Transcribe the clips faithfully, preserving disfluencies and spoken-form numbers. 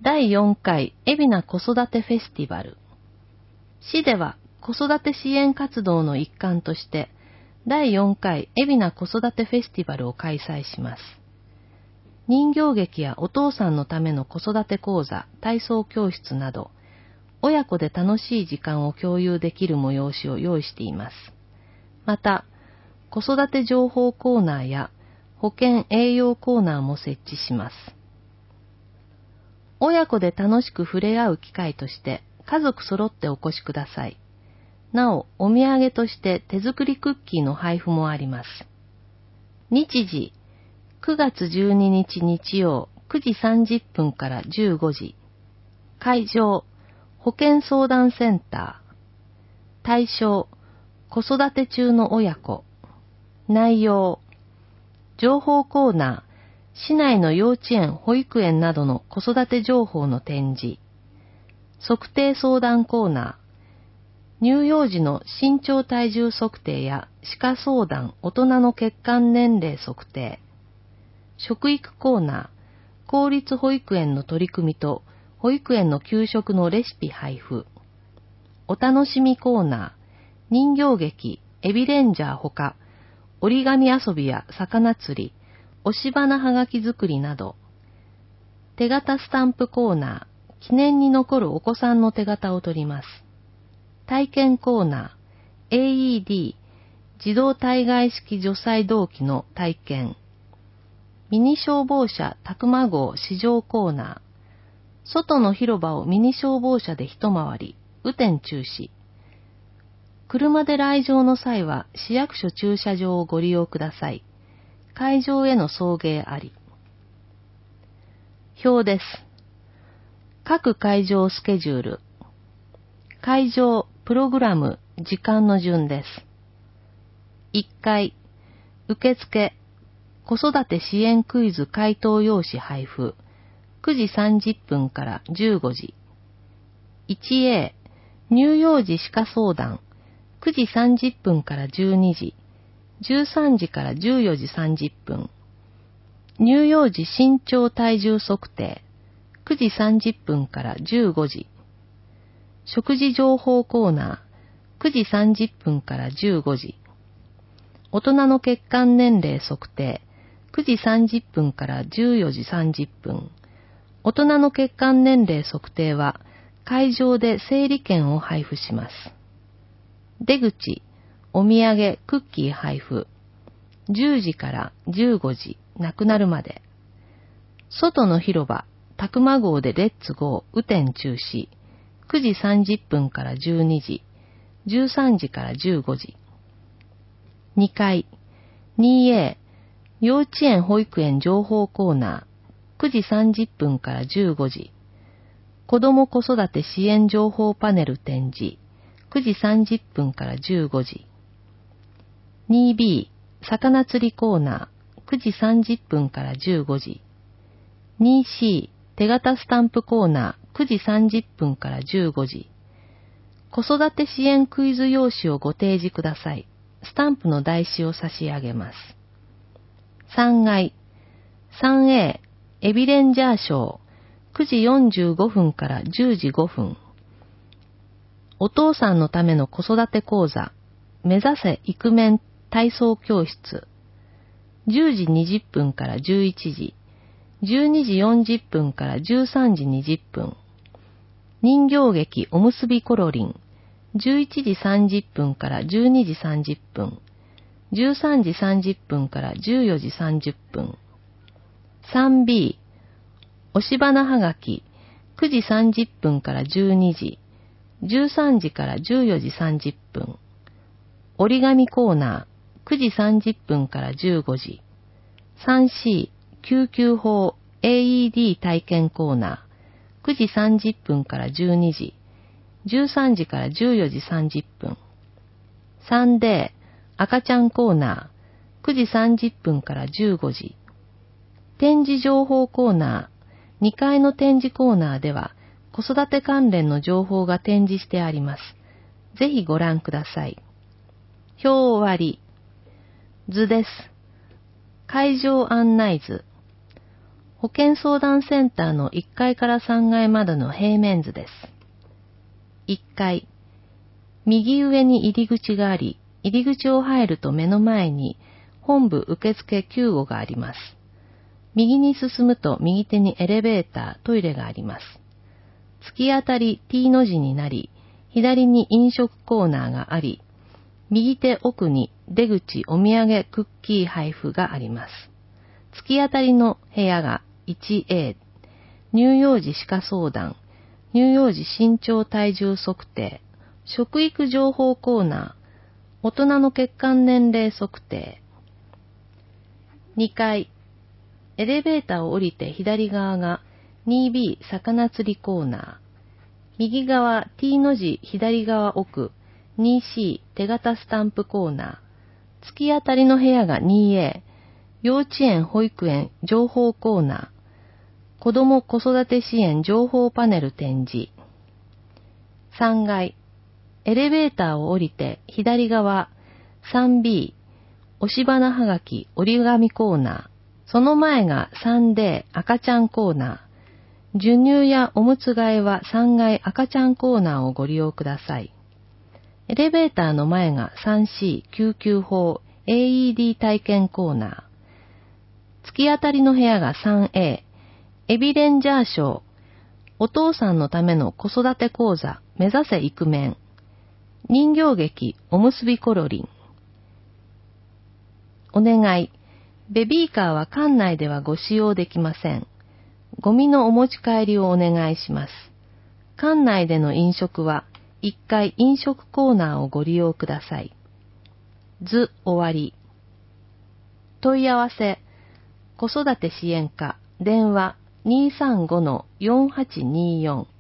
だいよんかい海老名子育てフェスティバル。市では子育て支援活動の一環として、だいよんかい海老名子育てフェスティバルを開催します。人形劇やお父さんのための子育て講座、体操教室など、親子で楽しい時間を共有できる催しを用意しています。また、子育て情報コーナーや保健栄養コーナーも設置します。親子で楽しく触れ合う機会として、家族揃ってお越しください。なお、お土産として手作りクッキーの配布もあります。日時、くがつじゅうににち日曜くじさんじゅっぷんからじゅうごじ。会場、保健相談センター。対象、子育て中の親子。内容、情報コーナー、市内の幼稚園、保育園などの子育て情報の展示。測定相談コーナー、乳幼児の身長体重測定や歯科相談、大人の血管年齢測定。食育コーナー、公立保育園の取り組みと保育園の給食のレシピ配布。お楽しみコーナー、人形劇、エビレンジャーほか、折り紙遊びや魚釣り、押し花はがき作りなど。手形スタンプコーナー、記念に残るお子さんの手形を取ります。体験コーナー、エーイーディー、自動体外式除細動器の体験。ミニ消防車たくま号試乗コーナー。外の広場をミニ消防車で一回り、雨天中止。車で来場の際は市役所駐車場をご利用ください。会場への送迎あり。表です。各会場スケジュール。会場、プログラム、時間の順です。いっかい、受付、子育て支援クイズ回答用紙配布。くじさんじゅっぷんからじゅうごじ。いちエー、乳幼児歯科相談。くじさんじゅっぷんからじゅうにじ。じゅうさんじからじゅうよじさんじゅっぷん。乳幼児身長体重測定。くじさんじゅっぷんからじゅうごじ。食事情報コーナー。くじさんじゅっぷんからじゅうごじ。大人の血管年齢測定。くじさんじゅっぷんからじゅうよじさんじゅっぷん。大人の血管年齢測定は会場で整理券を配布します。出口、お土産、クッキー配布。じゅうじからじゅうごじ、なくなるまで。外の広場、たくま号でレッツゴー、雨天中止。くじさんじゅっぷんからじゅうにじ、じゅうさんじからじゅうごじ。にかい、にエー、幼稚園保育園情報コーナー。くじさんじゅっぷんからじゅうごじ。子ども子育て支援情報パネル展示。くじさんじゅっぷんからじゅうごじ。にビー、魚釣りコーナー。くじさんじゅっぷんからじゅうごじ。にシー、手形スタンプコーナー。くじさんじゅっぷんからじゅうごじ。子育て支援クイズ用紙をご提示ください。スタンプの台紙を差し上げます。さんがい、さんエー、エビレンジャーショー。くじよんじゅうごふんからじゅうじごふん。お父さんのための子育て講座。目指せイクメン体操教室。じゅうじにじゅっぷんからじゅういちじ。じゅうにじよんじゅっぷんからじゅうさんじにじゅっぷん。人形劇おむすびコロリン。じゅういちじさんじゅっぷんからじゅうにじさんじゅっぷん。じゅうさんじさんじゅっぷんからじゅうよじさんじゅっぷん。さんビー、押し花はがき、くじさんじゅっぷんからじゅうにじ、じゅうさんじからじゅうよじさんじゅっぷん。折り紙コーナー、くじさんじゅっぷんからじゅうごじ。さんシー、救急法 エーイーディー 体験コーナー、くじさんじゅっぷんからじゅうにじ、じゅうさんじからじゅうよじさんじゅっぷん。さんデー、赤ちゃんコーナー、くじさんじゅっぷんからじゅうごじ。展示情報コーナー、にかいの展示コーナーでは子育て関連の情報が展示してあります。ぜひご覧ください。表終わり。図です。会場案内図。 保健相談センターのいっかいからさんがいまでの平面図です。いっかい、右上に入り口があり、入り口を入ると目の前に本部受付きゅうごがあります。右に進むと右手にエレベーター、トイレがあります。突き当たり T の字になり、左に飲食コーナーがあり、右手奥に出口お土産クッキー配布があります。突き当たりの部屋が いちエー、乳幼児歯科相談、乳幼児身長体重測定、食育情報コーナー、大人の血管年齢測定。にかい、エレベーターを降りて左側が にビー 魚釣りコーナー、右側 T の字左側奥 にシー 手形スタンプコーナー、突き当たりの部屋が にエー、幼稚園保育園情報コーナー、子ども子育て支援情報パネル展示。さんがい、エレベーターを降りて左側 さんビー 押し花はがき折り紙コーナー、その前が さんデー 赤ちゃんコーナー、授乳やおむつ替えはさんがい赤ちゃんコーナーをご利用ください。エレベーターの前が さんシー 救急法 エーイーディー 体験コーナー、突き当たりの部屋が さんエー、エビレンジャー賞、お父さんのための子育て講座目指せイクメン、人形劇おむすびコロリン。お願い、ベビーカーは館内ではご使用できません。ゴミのお持ち帰りをお願いします。館内での飲食はいっかい飲食コーナーをご利用ください。図終わり。問い合わせ、子育て支援課、電話 にーさんごのよんはちにーよん。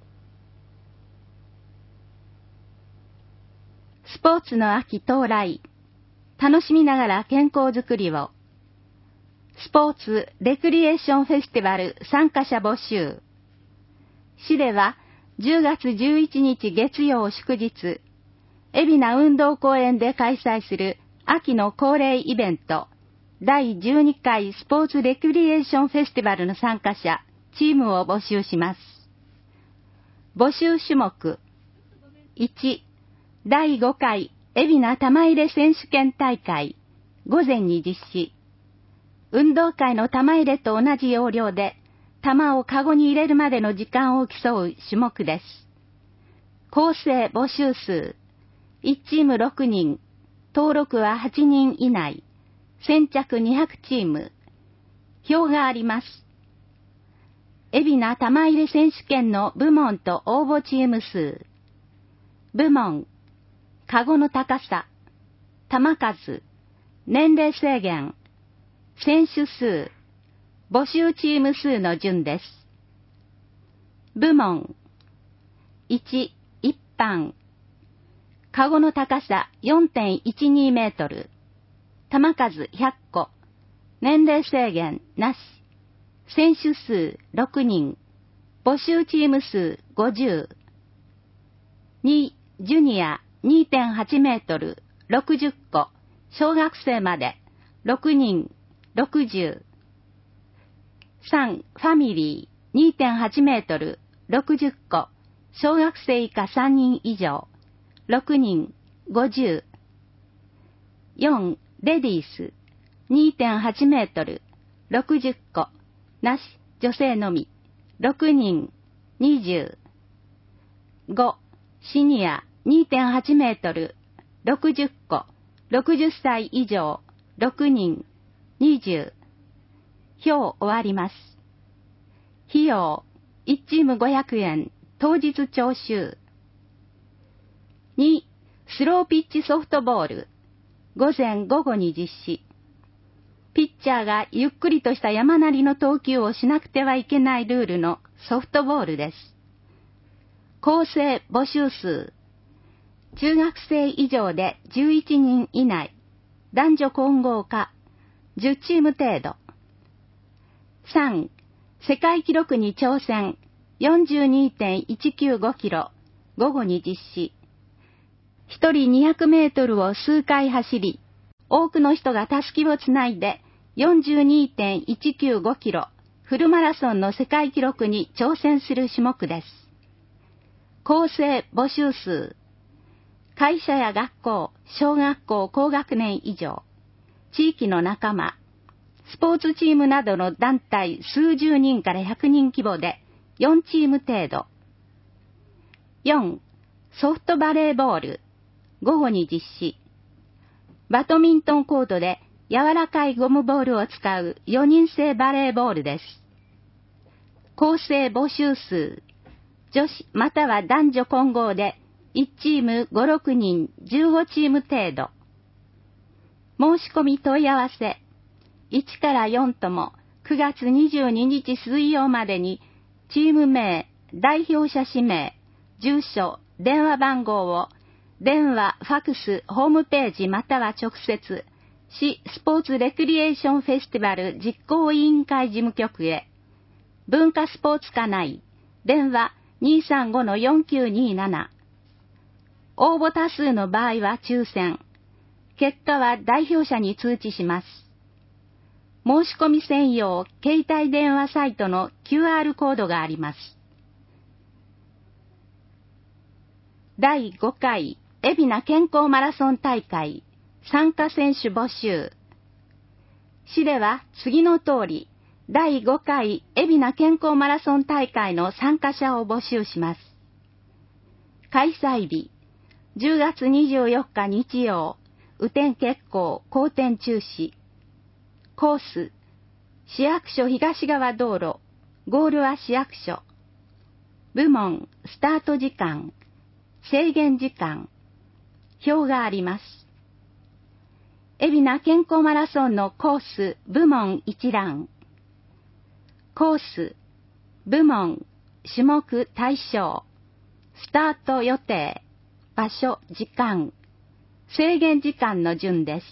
スポーツの秋到来。楽しみながら健康づくりを。スポーツレクリエーションフェスティバル参加者募集。市ではじゅうがつじゅういちにち月曜祝日、海老名運動公園で開催する秋の恒例イベント、だいじゅうにかいスポーツレクリエーションフェスティバルの参加者、チームを募集します。募集種目。いち、だいごかい海老名玉入れ選手権大会、午前に実施。運動会の玉入れと同じ要領で、玉をカゴに入れるまでの時間を競う種目です。構成募集数。いちチームろくにん、登録ははちにん以内。先着にひゃくチーム。表があります。海老名玉入れ選手権の部門と応募チーム数。部門、カゴの高さ、玉数、年齢制限、選手数、募集チーム数の順です。部門、いち、一般、カゴの高さ よんてんいちに メートル、玉数ひゃっこ、年齢制限なし、選手数ろくにん、募集チーム数ごじゅう。に、ジュニア にてんはち メートル、ろくじゅっこ、小学生までろくにん、ろくじゅう。さん、ファミリー にてんはち メートル、ろくじゅっこ、小学生以下さんにん以上、ろくにん、ごじゅう。よん、レディース にてんはち メートル、ろくじゅっこ、なし、女性のみ、ろくにん、にじゅう。ご、シニア にてんはち メートル、ろくじゅっこ、ろくじゅっさい以上、ろくにん、にじゅう。表終わります。費用、いちチームごひゃくえん、当日徴収。に、スローピッチソフトボール、午前午後に実施。ピッチャーがゆっくりとした山なりの投球をしなくてはいけないルールのソフトボールです。構成募集数。中学生以上でじゅういちにん以内。男女混合か。じゅうチーム程度。さん、世界記録に挑戦。よんじゅうにてんいちきゅうごキロ。午後に実施。ひとりにひゃくメートルを数回走り、多くの人がたすきをつないで よんじゅうにてんいちきゅうごキロ、 フルマラソンの世界記録に挑戦する種目です。構成募集数。会社や学校、小学校高学年以上、地域の仲間、スポーツチームなどの団体数十人からひゃくにん規模でよんチーム程度。よん、ソフトバレーボール、午後に実施。バドミントンコートで柔らかいゴムボールを使うよにん制バレーボールです。構成募集数。女子または男女混合でいちチームご、ろくにん、じゅうごチーム程度。申し込み問い合わせ。いちからよんともくがつにじゅうににち水曜までにチーム名、代表者氏名、住所、電話番号を電話、ファクス、ホームページまたは直接、市スポーツレクリエーションフェスティバル実行委員会事務局へ。文化スポーツ課内、電話 にさんごのよんきゅうにーなな。応募多数の場合は抽選。結果は代表者に通知します。申し込み専用携帯電話サイトの キューアール コードがあります。だいごかい海老名健康マラソン大会参加選手募集。市では次の通り、だいごかい海老名健康マラソン大会の参加者を募集します。開催日、じゅうがつにじゅうよっか日曜、雨天決行、好天中止。コース、市役所東側道路、ゴールは市役所。部門、スタート時間、制限時間、表があります。海老名健康マラソンのコース、部門一覧。コース、部門、種目対象、スタート予定、場所、時間、制限時間の順です。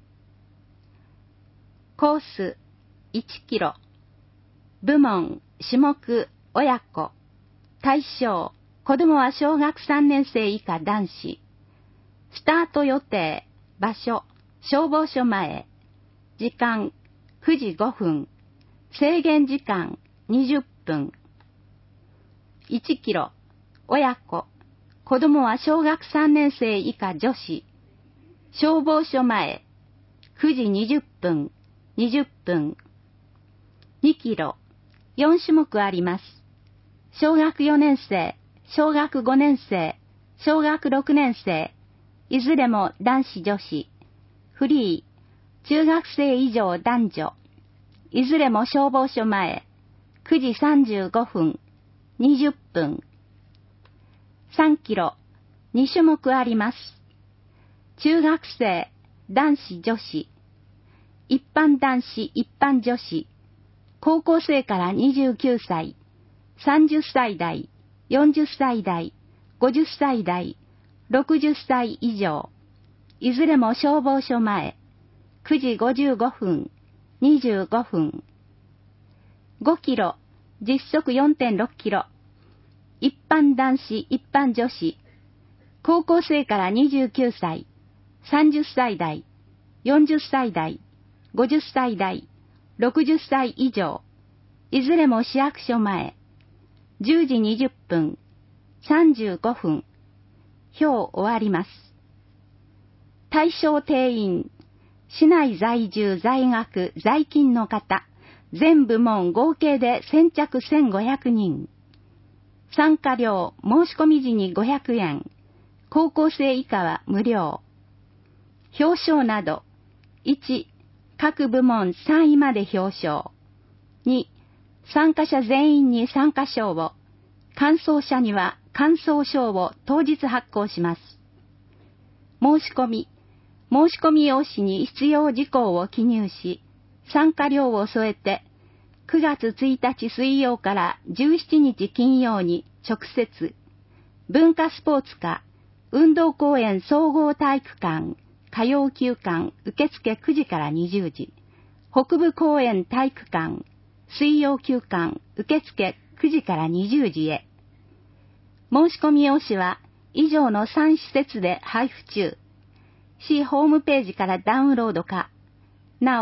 コースいちキロ、部門、種目、親子、対象、子供は小学さんねん生以下男子、スタート予定、場所、消防署前、時間、くじごふん、制限時間、にじゅっぷん。いちキロ、親子、子供は小学さんねん生以下女子、消防署前、くじにじゅっぷん、にじゅっぷん。にキロ、よんしゅもくあります。小学よねん生、小学ごねん生、小学ろくねん生、いずれも男子女子、フリー、中学生以上男女、いずれも消防署前、くじさんじゅうごふん、にじゅっぷん。さんキロ、にしゅもくあります。中学生、男子女子、一般男子一般女子、高校生からにじゅうきゅうさい、さんじゅっさい代、よんじゅっさい代、ごじゅっさい代、ろくじゅっさい以上、いずれも消防署前、くじごじゅうごふん、にじゅうごふん。ごキロ、実測 よんてんろくキロ、一般男子一般女子、高校生からにじゅうきゅうさい、さんじゅっさい代、よんじゅっさい代、ごじゅっさい代、ろくじゅっさい以上、いずれも市役所前、じゅうじにじゅっぷん、さんじゅうごふん、表終わります。対象定員、市内在住在学在勤の方、全部門合計で先着せんごひゃくにん。参加料、申し込み時にごひゃくえん、高校生以下は無料。表彰など、いち、各部門さんいまで表彰。に、参加者全員に参加賞を、完走者には完走賞を当日発行します。申し込み、申し込み用紙に必要事項を記入し、参加料を添えて、くがつついたち水曜からじゅうしちにち金曜に直接、文化スポーツ課、運動公園総合体育館、火曜休館受付くじからにじゅうじ、北部公園体育館、水曜休館受付くじからにじゅうじへ。申し込み用紙は以上のさん施設で配布中。市ホームページからダウンロードか、なお、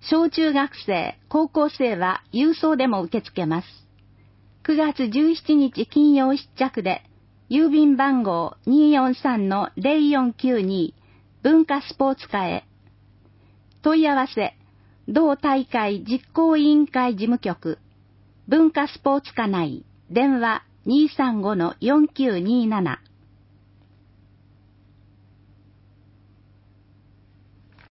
小中学生、高校生は郵送でも受け付けます。くがつじゅうしちにち金曜必着で、郵便番号 にーよんさんのゼロよんきゅうに 文化スポーツ課へ。問い合わせ、同大会実行委員会事務局、文化スポーツ課内、電話 にーさんごのよんきゅうにーなな。